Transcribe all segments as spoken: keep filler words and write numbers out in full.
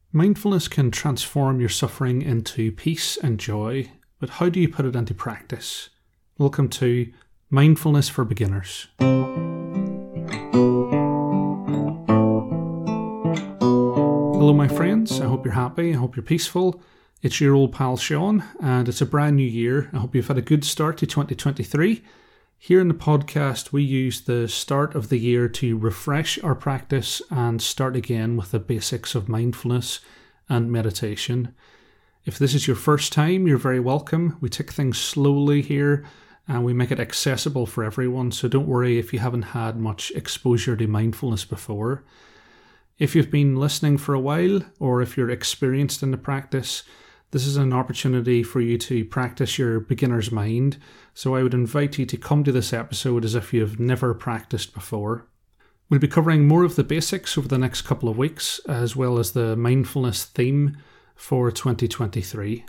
Mindfulness can transform your suffering into peace and joy, but how do you put it into practice? Welcome to Mindfulness for Beginners. Hello my friends, I hope you're happy, I hope you're peaceful. It's your old pal Sean, and it's a brand new year. I hope you've had a good start to twenty twenty-three. Here in the podcast, we use the start of the year to refresh our practice and start again with the basics of mindfulness and meditation. If this is your first time, you're very welcome. We take things slowly here and we make it accessible for everyone, so don't worry if you haven't had much exposure to mindfulness before. If you've been listening for a while, or if you're experienced in the practice, this is an opportunity for you to practice your beginner's mind, so I would invite you to come to this episode as if you've never practiced before. We'll be covering more of the basics over the next couple of weeks, as well as the mindfulness theme for twenty twenty-three.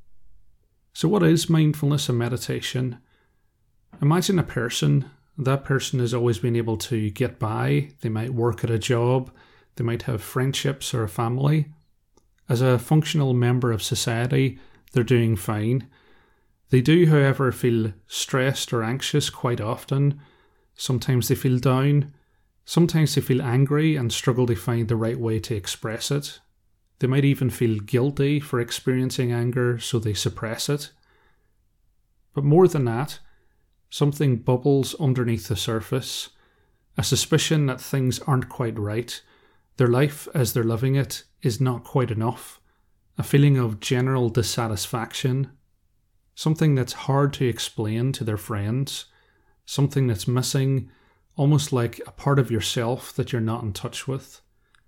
So what is mindfulness and meditation? Imagine a person. That person has always been able to get by. They might work at a job, they might have friendships or a family. As a functional member of society, they're doing fine. They do, however, feel stressed or anxious quite often. Sometimes they feel down. Sometimes they feel angry and struggle to find the right way to express it. They might even feel guilty for experiencing anger, so they suppress it. But more than that, something bubbles underneath the surface, a suspicion that things aren't quite right. Their life as they're living it is not quite enough, a feeling of general dissatisfaction, something that's hard to explain to their friends, something that's missing, almost like a part of yourself that you're not in touch with.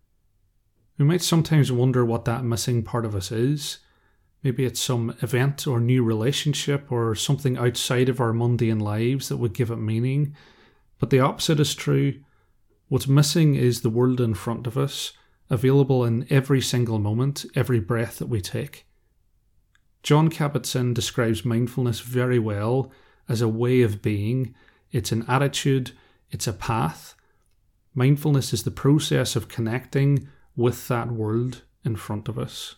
We might sometimes wonder what that missing part of us is. Maybe it's some event or new relationship or something outside of our mundane lives that would give it meaning. But the opposite is true. What's missing is the world in front of us, available in every single moment, every breath that we take. Jon Kabat-Zinn describes mindfulness very well as a way of being. It's an attitude, it's a path. Mindfulness is the process of connecting with that world in front of us.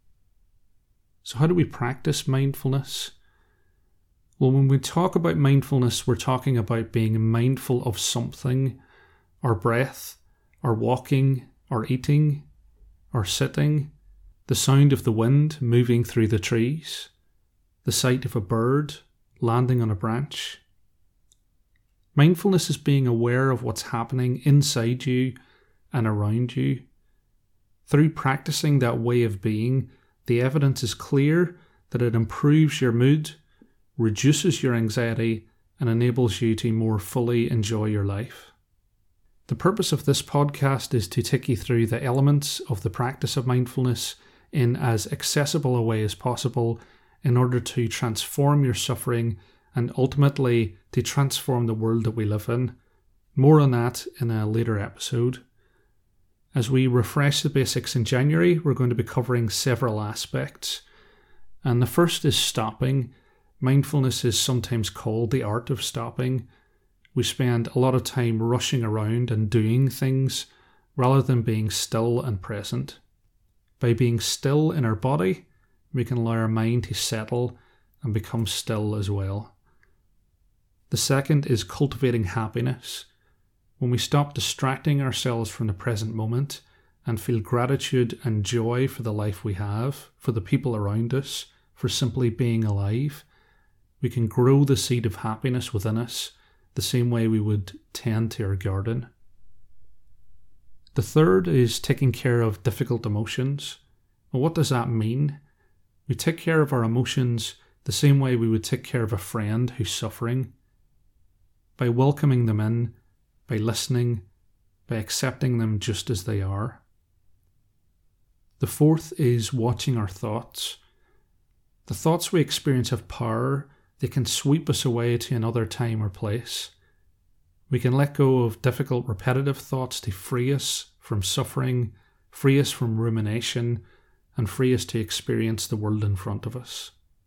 So how do we practice mindfulness? Well, when we talk about mindfulness, we're talking about being mindful of something. Our breath, our walking, our eating, our sitting, the sound of the wind moving through the trees, the sight of a bird landing on a branch. Mindfulness is being aware of what's happening inside you and around you. Through practicing that way of being, the evidence is clear that it improves your mood, reduces your anxiety, and enables you to more fully enjoy your life. The purpose of this podcast is to take you through the elements of the practice of mindfulness in as accessible a way as possible in order to transform your suffering and ultimately to transform the world that we live in. More on that in a later episode. As we refresh the basics in January, we're going to be covering several aspects. And the first is stopping. Mindfulness is sometimes called the art of stopping. We spend a lot of time rushing around and doing things rather than being still and present. By being still in our body, we can allow our mind to settle and become still as well. The second is cultivating happiness. When we stop distracting ourselves from the present moment and feel gratitude and joy for the life we have, for the people around us, for simply being alive, we can grow the seed of happiness within us the same way we would tend to our garden. The third is taking care of difficult emotions. Well, what does that mean? We take care of our emotions the same way we would take care of a friend who's suffering. By welcoming them in, by listening, by accepting them just as they are. The fourth is watching our thoughts. The thoughts we experience have power. They can sweep us away to another time or place. We can let go of difficult repetitive thoughts to free us from suffering, free us from rumination, and free us to experience the world in front of us.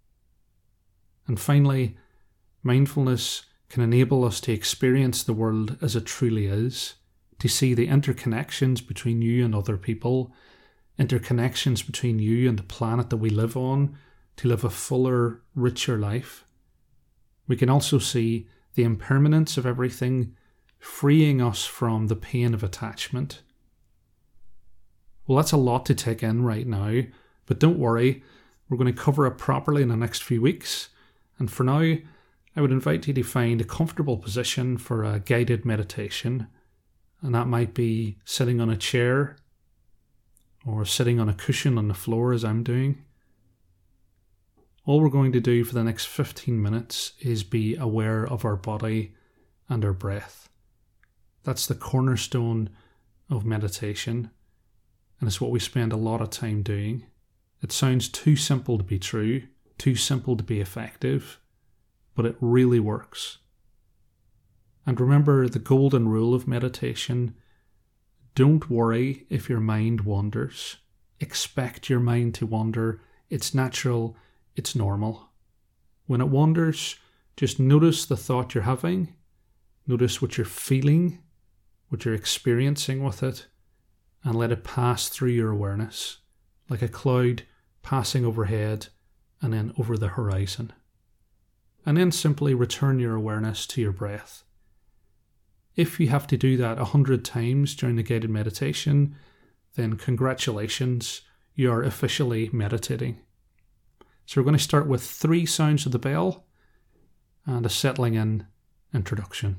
And finally, mindfulness can enable us to experience the world as it truly is, to see the interconnections between you and other people, interconnections between you and the planet that we live on to live a fuller, richer life. We can also see the impermanence of everything, freeing us from the pain of attachment. Well, that's a lot to take in right now, but don't worry, we're going to cover it properly in the next few weeks. And for now, I would invite you to find a comfortable position for a guided meditation. And that might be sitting on a chair or sitting on a cushion on the floor as I'm doing. All we're going to do for the next fifteen minutes is be aware of our body and our breath. That's the cornerstone of meditation, and it's what we spend a lot of time doing. It sounds too simple to be true, too simple to be effective, but it really works. And remember the golden rule of meditation: don't worry if your mind wanders. Expect your mind to wander. It's natural, it's normal. When it wanders, just notice the thought you're having, notice what you're feeling, what you're experiencing with it, and let it pass through your awareness, like a cloud passing overhead and then over the horizon. And then simply return your awareness to your breath. If you have to do that a hundred times during the guided meditation, then congratulations, you are officially meditating. So we're going to start with three sounds of the bell and a settling in introduction.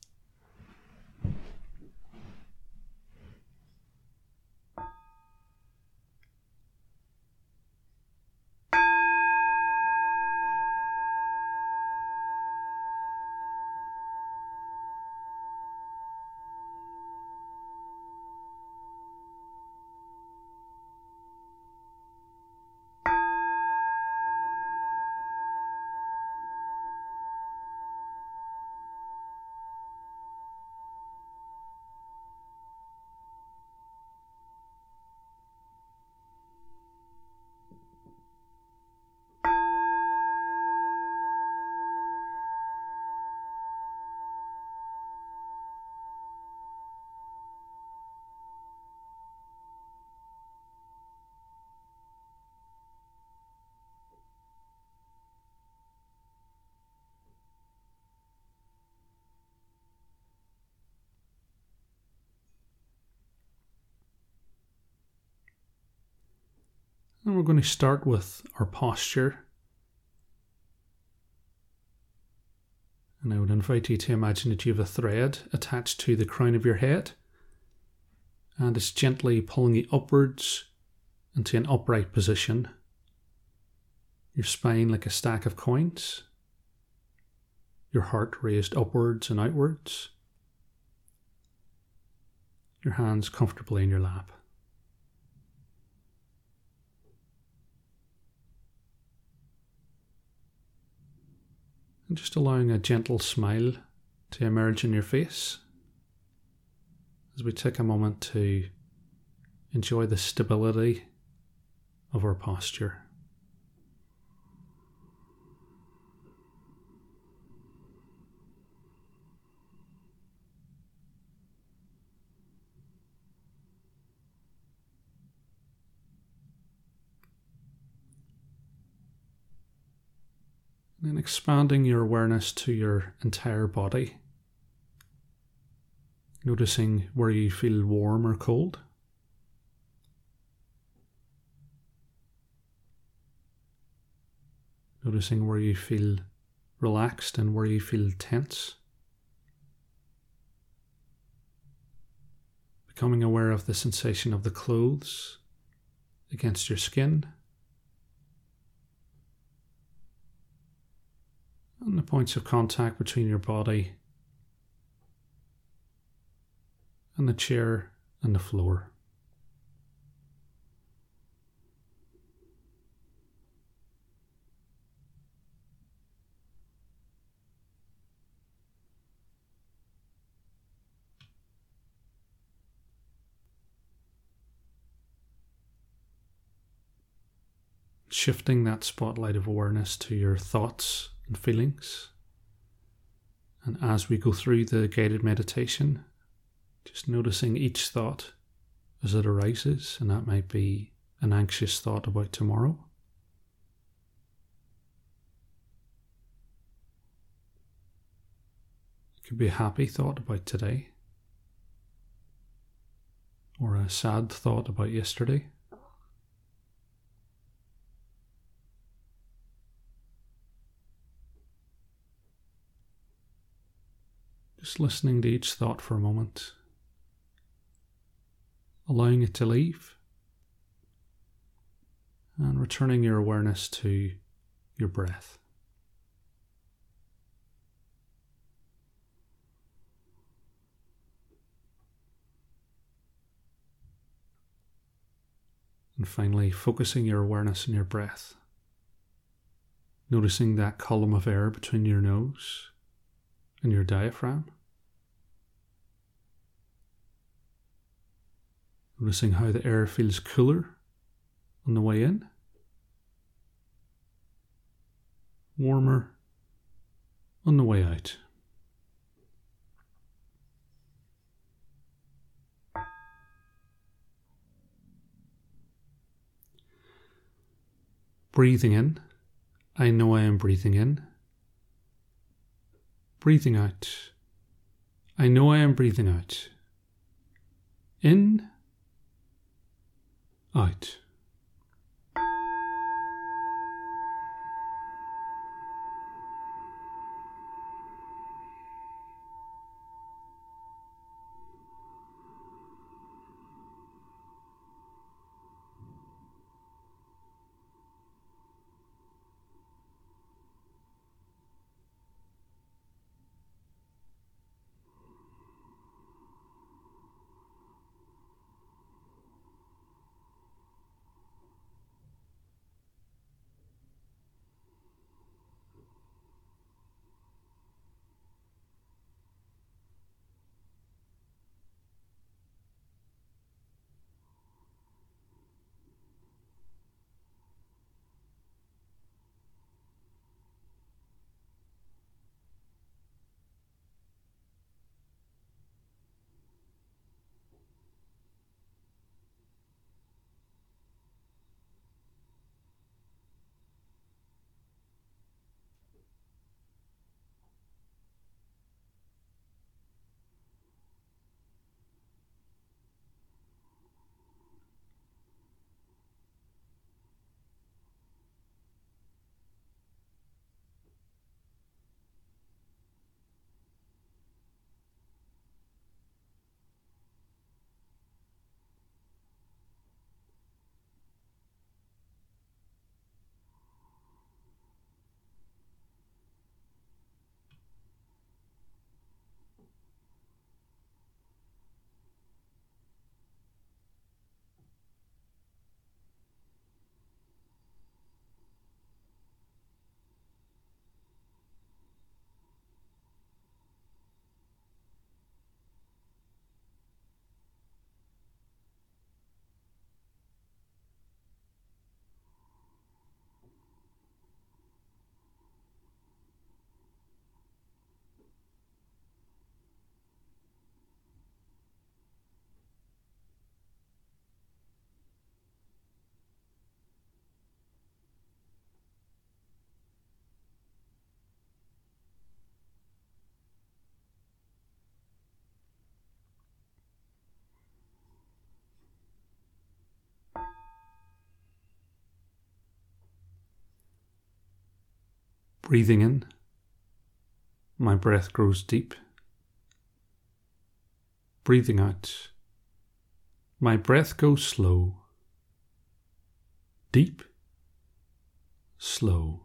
And we're going to start with our posture. And I would invite you to imagine that you have a thread attached to the crown of your head, and it's gently pulling you upwards into an upright position. Your spine like a stack of coins. Your heart raised upwards and outwards. Your hands comfortably in your lap. And just allowing a gentle smile to emerge in your face as we take a moment to enjoy the stability of our posture. And expanding your awareness to your entire body, noticing where you feel warm or cold. Noticing where you feel relaxed and where you feel tense. Becoming aware of the sensation of the clothes against your skin. And the points of contact between your body and the chair and the floor. Shifting that spotlight of awareness to your thoughts and feelings. And as we go through the guided meditation, just noticing each thought as it arises, and that might be an anxious thought about tomorrow. It could be a happy thought about today, or a sad thought about yesterday. Just listening to each thought for a moment, allowing it to leave, and returning your awareness to your breath. And finally, focusing your awareness on your breath, noticing that column of air between your nose and your diaphragm. Noticing how the air feels cooler on the way in, warmer on the way out. Breathing in, I know I am breathing in. Breathing out, I know I am breathing out. In, out. Breathing in, my breath grows deep. Breathing out, my breath goes slow. Deep, slow.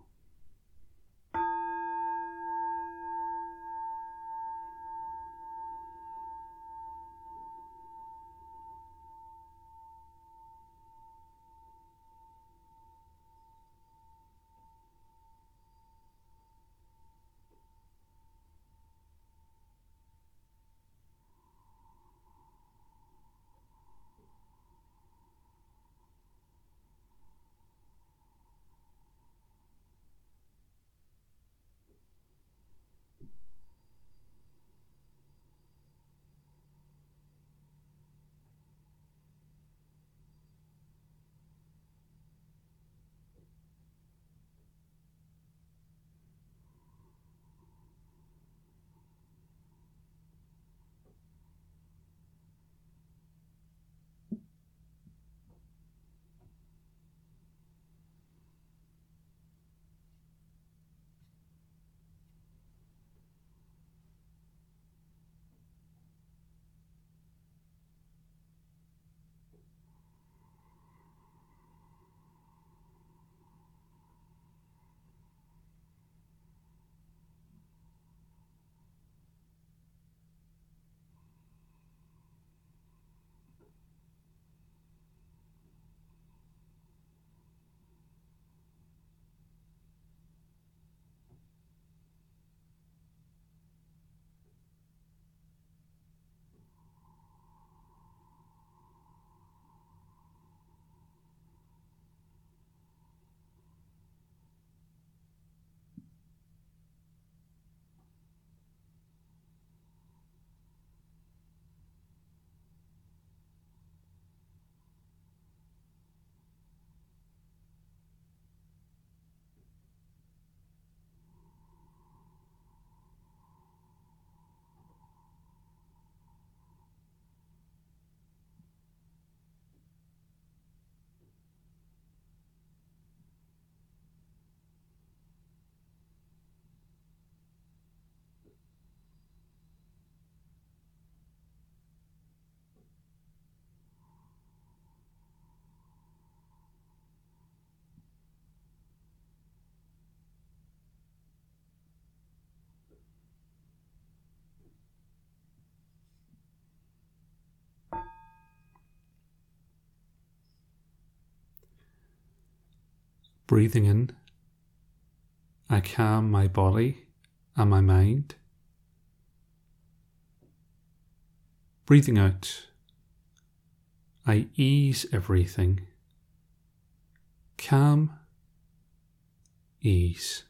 Breathing in, I calm my body and my mind. Breathing out, I ease everything. Calm, ease.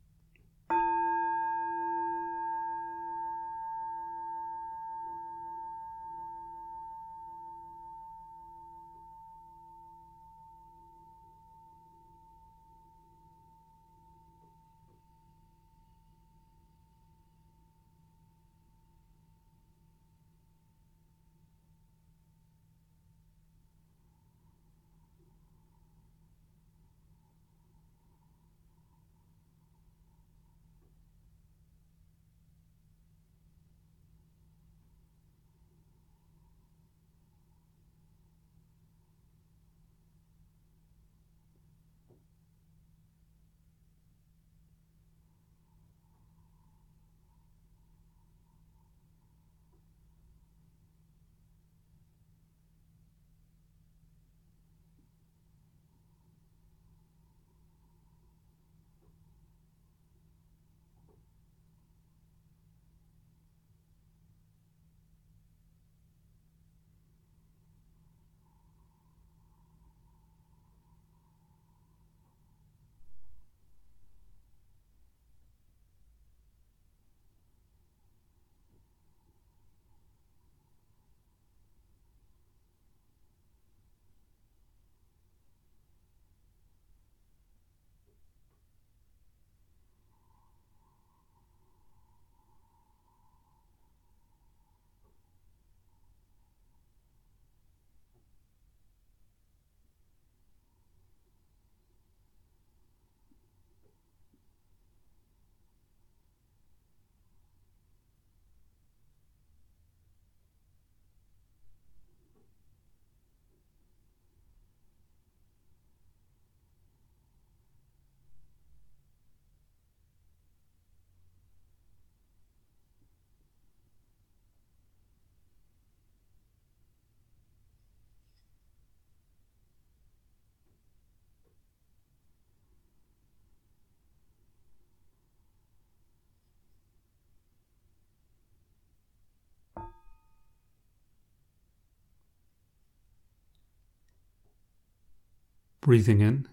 Breathing in,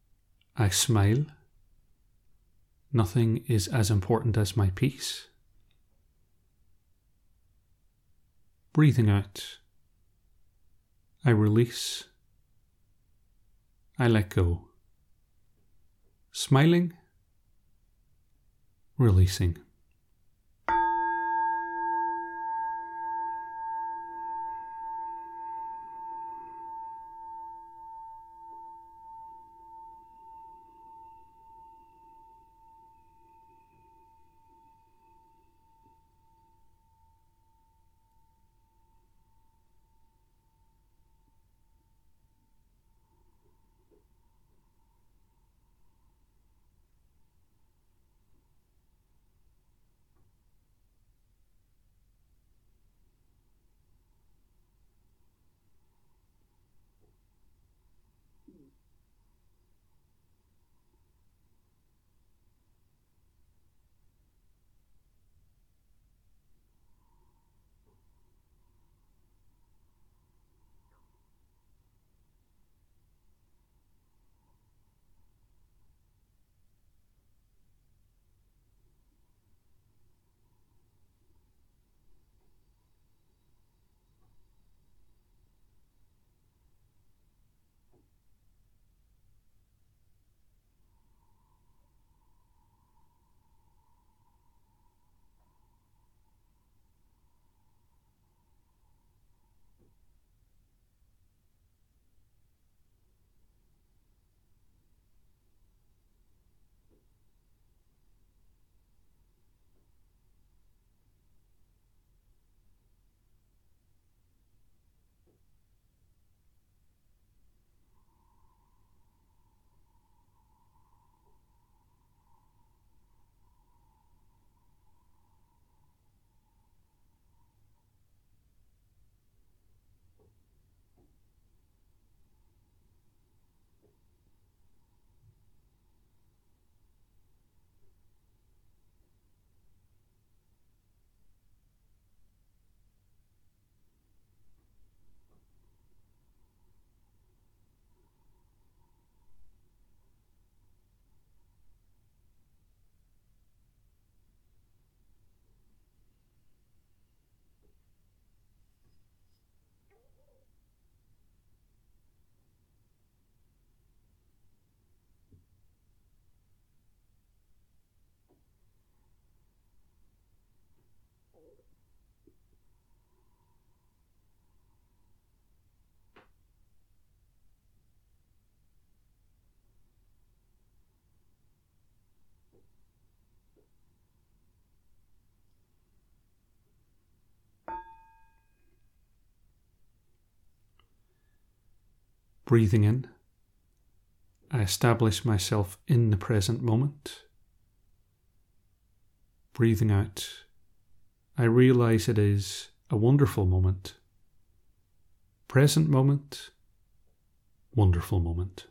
I smile. Nothing is as important as my peace. Breathing out, I release. I let go. Smiling, releasing. Breathing in, I establish myself in the present moment. Breathing out, I realize it is a wonderful moment. Present moment, wonderful moment.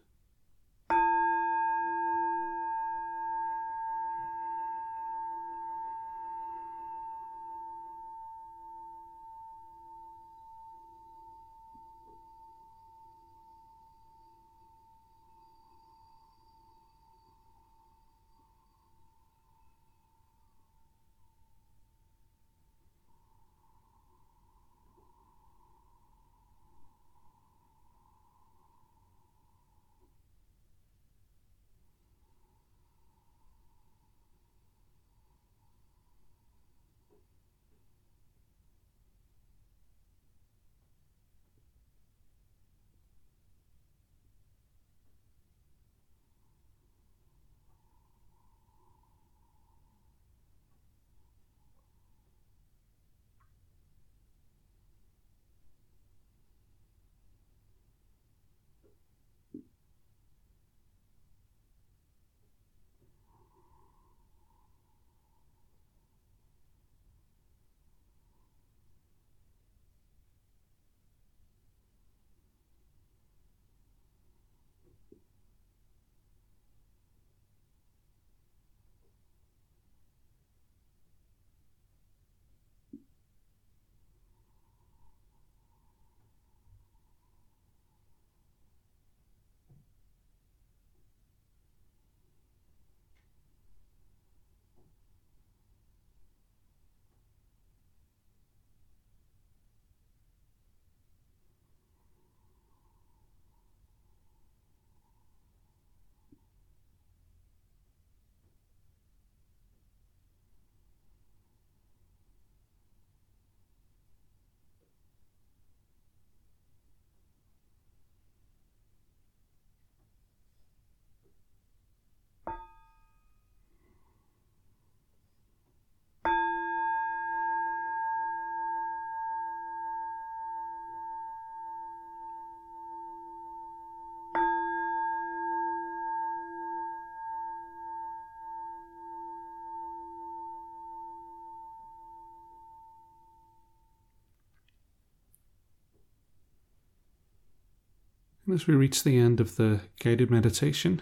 And as we reach the end of the guided meditation,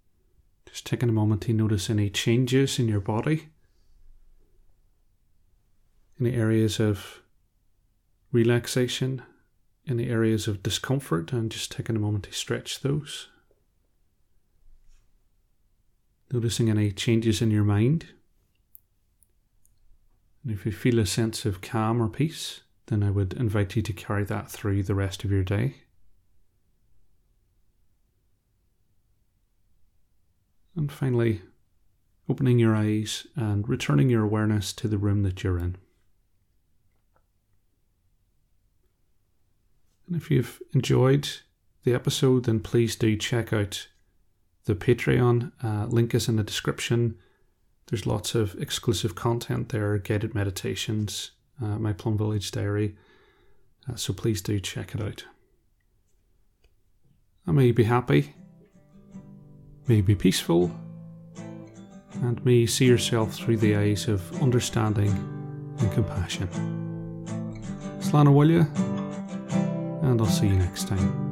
just taking a moment to notice any changes in your body, any areas of relaxation, any areas of discomfort, and just taking a moment to stretch those. Noticing any changes in your mind. And if you feel a sense of calm or peace, then I would invite you to carry that through the rest of your day. And finally, opening your eyes and returning your awareness to the room that you're in. And if you've enjoyed the episode, then please do check out the Patreon. Uh, link is in the description. There's lots of exclusive content there, guided meditations, uh, my Plum Village diary. Uh, so please do check it out. And may you be happy. May you be peaceful, and may you see yourself through the eyes of understanding and compassion. Slán Abhaile, and I'll see you next time.